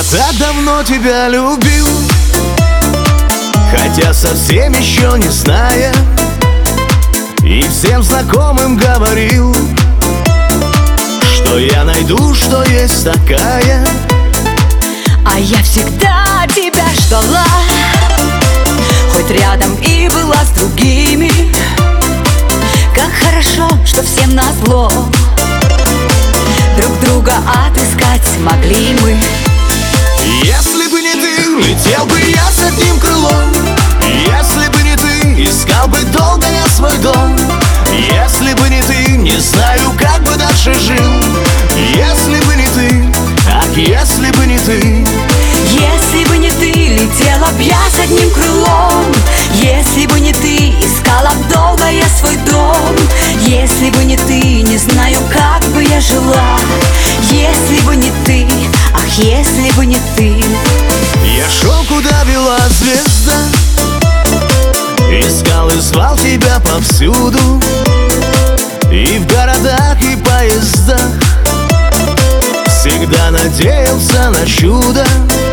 так давно тебя любил, хотя совсем еще не зная, и всем знакомым говорил, что я найду, что есть такая. А я всегда тебя ждала, хоть рядом и была с другими. Как хорошо, что всем назло друг друга отыскать смогли мы. Если бы не ты, летел бы я с одним крылом. Если бы не ты, искал бы долго я свой дом. Если бы не ты, не знаю, как бы дальше жил. Если бы не ты, ах, если бы не ты. Если бы не ты, летела б я с одним крылом. Если бы не ты, искала б долго я свой дом. Если бы не ты, не знаю, как бы я жила. Если бы не ты, ах, если бы не ты. Я шел, куда вела звезда, искал и звал тебя повсюду, и в городах, и поездах. Всегда надеялся на чудо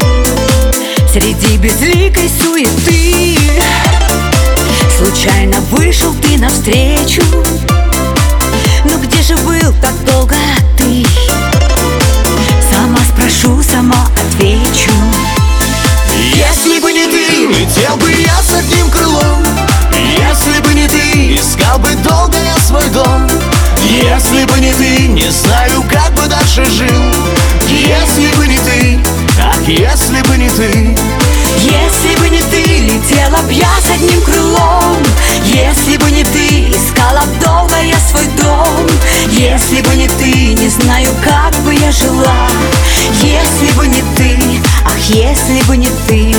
среди безликой суеты. Случайно вышел ты навстречу. Но где же был так долго ты? Сама спрошу, сама отвечу. Если бы не ты, летел бы я с одним крылом. Если бы не ты, искал бы долго я свой дом. Если бы не ты, не знаю, как бы дальше жил. Если бы не ты, ах, если бы не ты. Если бы не ты, летела б я с одним крылом. Если бы не ты, искала б долго я свой дом. Если бы не ты, не знаю, как бы я жила. Если бы не ты, ах, если бы не ты.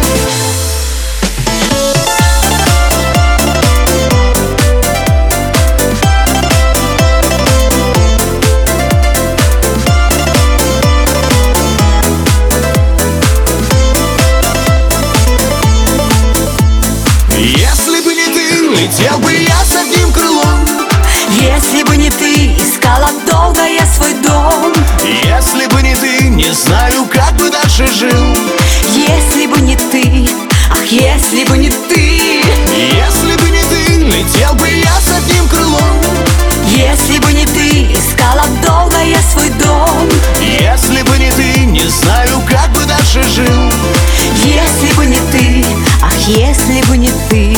Если бы не ты, летел бы я с одним крылом. Если бы не ты, искала б долго я свой дом. Если бы не ты, не знаю, как бы дальше жил. Если бы не ты, ах, если бы не ты. Если бы не ты, летел бы я с одним крылом. Если бы не ты, искала б долго я свой дом. Если бы не ты, не знаю, как бы дальше жил. Если бы не ты, ах, если бы не ты.